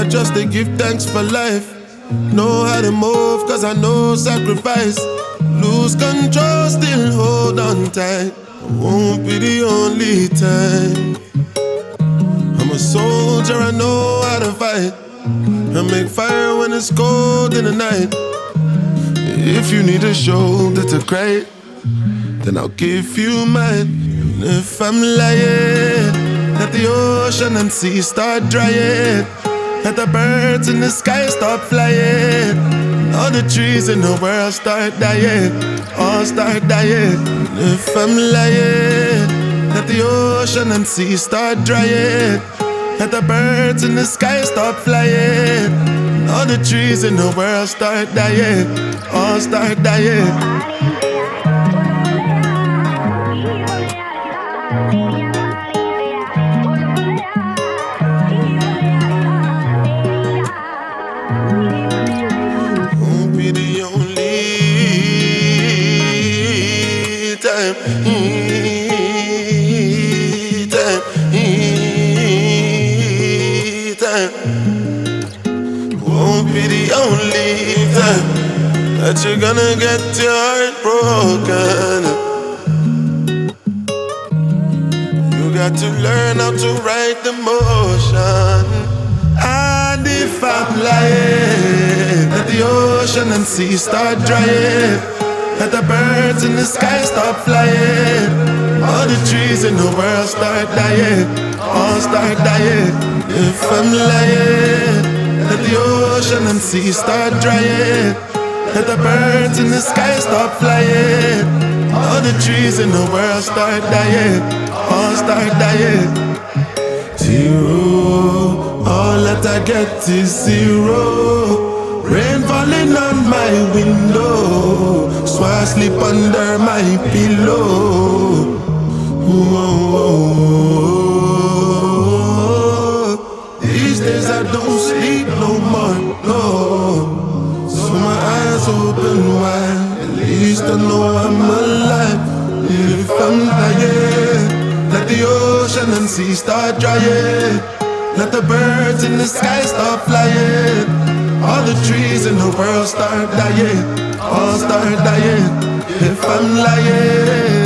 just to give thanks for life. Know how to move, cause I know sacrifice. Lose control, still hold on tight. It won't be the only time. I'm a soldier, I know how to fight. I make fire when it's cold in the night. If you need a shoulder to cry, then I'll give you mine. And if I'm lying, let the ocean and sea start drying. Let the birds in the sky stop flying. All the trees in the world start dying. All start dying. And if I'm lying, let the ocean and sea start drying. Let the birds in the sky stop flying. All the trees in the world start dying. All start dying. Won't be the only time. Won't be the only time that you're gonna get your heart broken. You got to learn how to ride the motion. And if I'm lying, let the ocean and sea start drying. Let the birds in the sky stop flying. All the trees in the world start dying. All start dying. If I'm lying, let the ocean and sea start drying. Let the birds in the sky stop flying. All the trees in the world start dying. All start dying. Zero, all that I get is zero. Rain falling on my window, so I sleep under my pillow. These days I don't sleep no more, no. So my eyes open wide, at least I know I'm alive. If I'm lying, let the ocean and sea start drying. Let the birds in the sky stop flying. All the trees in the world start dying. All start dying. If I'm lying.